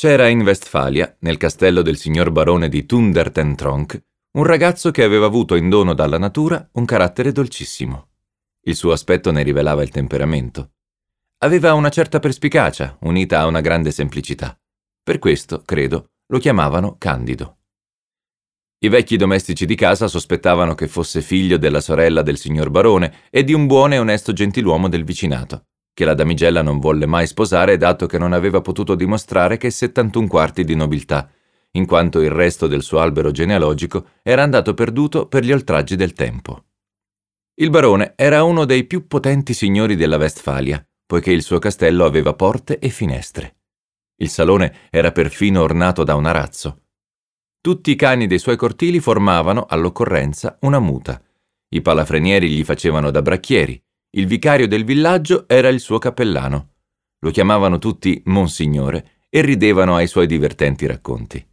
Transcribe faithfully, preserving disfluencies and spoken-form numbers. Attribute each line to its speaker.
Speaker 1: C'era in Westfalia, nel castello del signor barone di Thunder ten Tronckh, un ragazzo che aveva avuto in dono dalla natura un carattere dolcissimo. Il suo aspetto ne rivelava il temperamento. Aveva una certa perspicacia, unita a una grande semplicità. Per questo, credo, lo chiamavano Candido. I vecchi domestici di casa sospettavano che fosse figlio della sorella del signor barone e di un buono e onesto gentiluomo del vicinato, che la damigella non volle mai sposare dato che non aveva potuto dimostrare che settantuno quarti di nobiltà, in quanto il resto del suo albero genealogico era andato perduto per gli oltraggi del tempo. Il barone era uno dei più potenti signori della Westfalia, poiché il suo castello aveva porte e finestre. Il salone era perfino ornato da un arazzo. Tutti i cani dei suoi cortili formavano, all'occorrenza, una muta. I palafrenieri gli facevano da bracchieri. Il vicario del villaggio era il suo cappellano. Lo chiamavano tutti Monsignore e ridevano ai suoi divertenti racconti.